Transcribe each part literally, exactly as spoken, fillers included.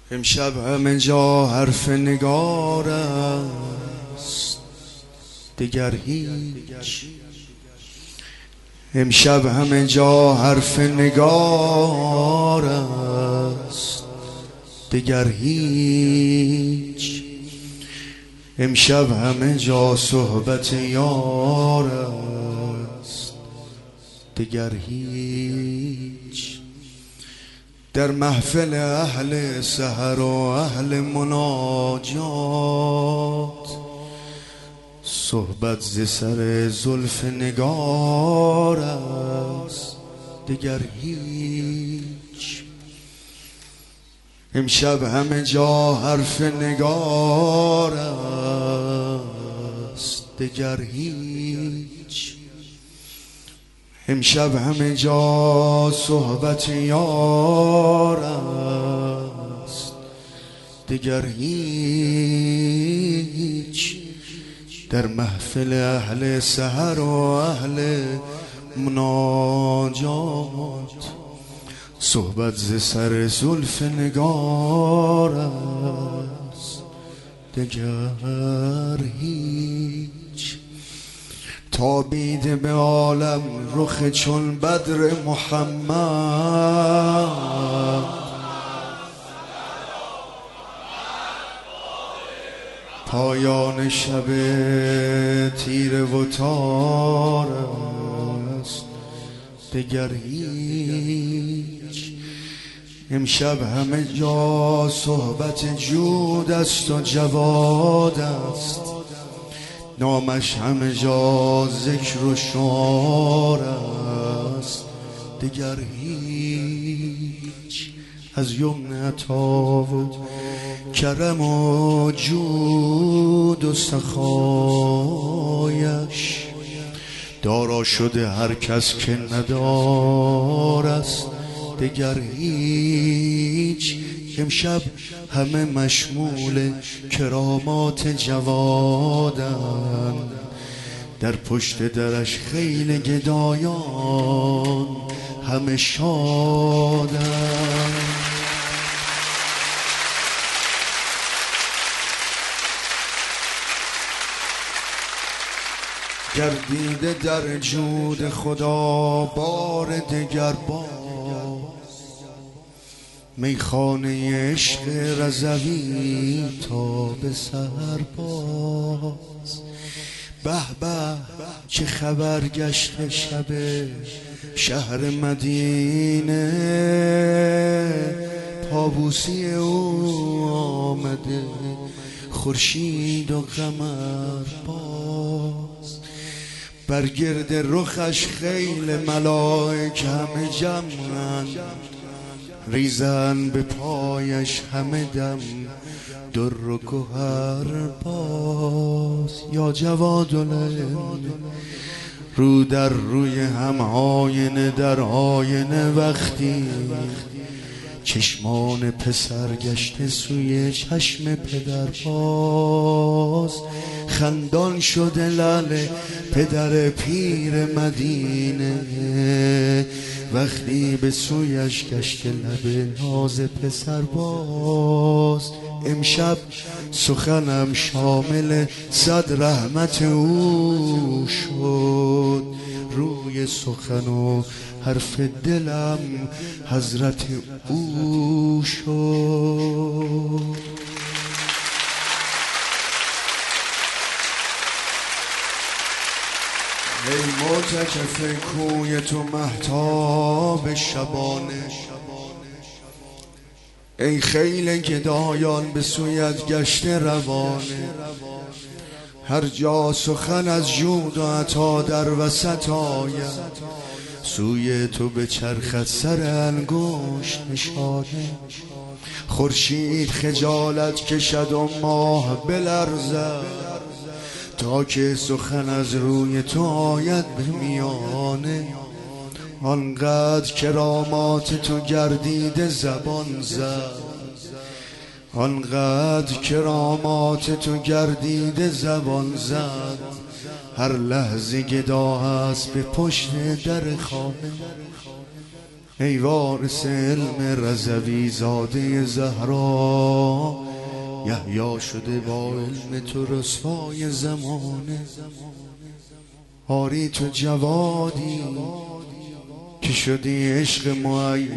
امشب همه جا حرف نگار است دگر هیچ. امشب همه جا حرف نگار است دگر هیچ. امشب همه جا صحبت یار است دگر هیچ. در محفل اهل سحر و اهل مناجات صحبت ز سر زلف نگار است دگر هیچ. امشب همه جا حرف نگار است دگر هیچ. امشب همه جا صحبت یار است دگر هیچ. در محفل اهل سحر و اهل مناجات صحبت ز سر زلف نگار است دگر هیچ. تابیده به عالم رخ چون بدر محمد پایان شب تیره و تار است دگر هیچ. امشب همه جا صحبت جود است و جواد است نامش همه جا ذکر و شعار است دگر هیچ. از یمن عطا و کرم و جود و سخایش دارا شده هر کس که ندار است دگر هیچ. امشب همه مشمول کرامات جوادند در پشت درش خیل گدایان همه شادند. گردیده در جود خدا بار دگر باز میخانه عشق رضوی تا به سر باز. به به چه خبر گشت شب شهر مدینه پابوسی او آمده خورشید و قمر باز. بر گرد رخش خیل ملائک همه جمعند ریزن به پایش همه دم در و گوهر باز. یا جوادالعلم رو در روی هم آینه در آینه وقتی چشمان پسر گشته سوی چشم پدر باز. خندان شده لعل پدر پیر مدینه وقتی به سویش گشت لب ناز پسر باز. امشب سخنم شامل صد رحمت او شد روی سخن و حرف دلم حضرت او شد. ای معتکف کوی تو مهتاب شبانه ای خیل گدایان به سویت گشته روانه هر جا سخن از جود و عطا در وسط آید سوی تو به چرخت سر انگشت نشانه. خورشید خجالت کشد و ماه بلرزد تا که سخن از روی تو آید به میانه. آنقدر کرامات تو گردیده زبان زد آنقدر کرامات تو گردیده زبان زد هر لحظه گدا هست به پشت در خانه. ای وارث علم رضوی زاده زهرا، یحیی شده با علم تو رسوای زمانه. آری تو جوادی که شدی عشق معید،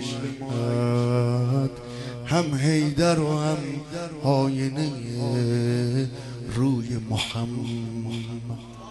هم حیدر و هم آینه روی محمد.